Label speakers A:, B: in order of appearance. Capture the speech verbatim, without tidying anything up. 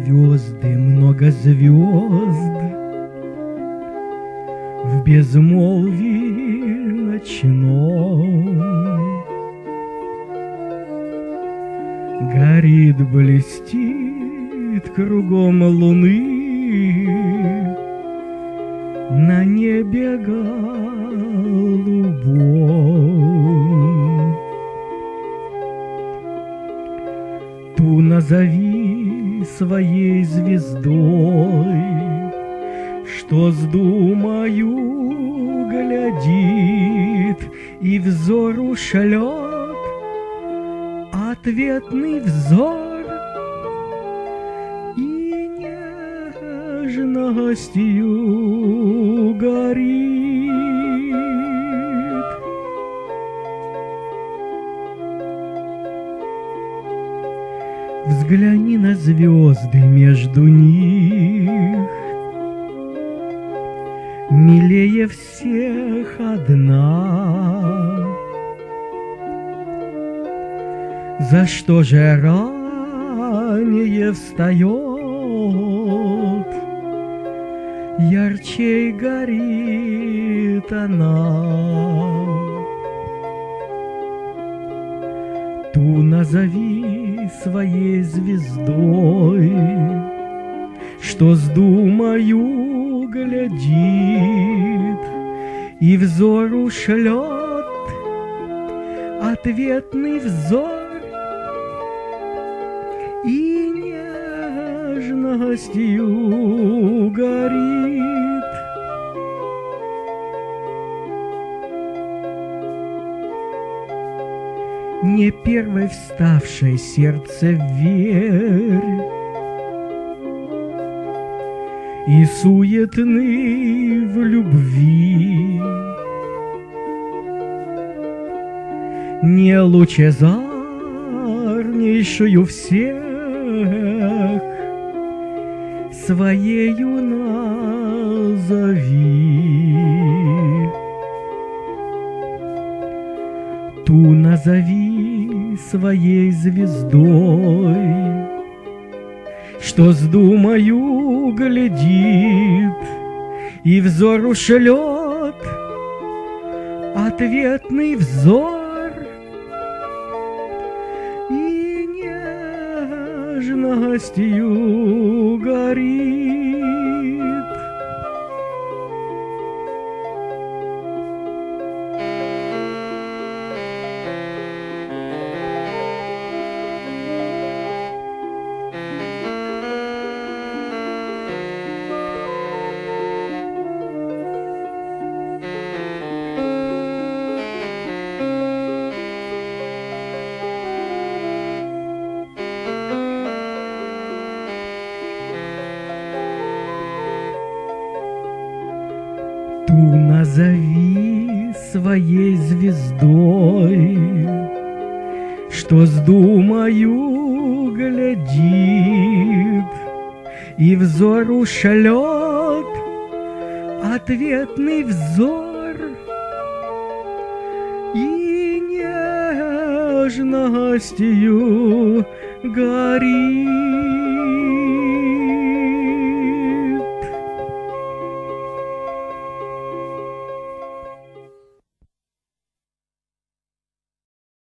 A: звезды, много звезд в безмолвии ночном. Горит, блестит кругом луны на небе голубом. Ту назови своей звездой, что с думою глядит и взор ушлет, ответный взор, и нежностью горит. Взгляни на звезды, между них милее всех одна. За что же ранее встает, ярчей горит она? Ту назови своей звездой, что с думою глядит и взор ушлет, ответный взор, и нежностью горит. Не первой вставшей сердце верь, и суетный в любви, не лучезарнейшую всех своею назови. Ту назови своей звездой, что с думою глядит и взор ушлет, ответный взор, и нежностью горит. Ту назови своей звездой, что с думою глядит и взор ушлет, ответный взор, и нежностью горит.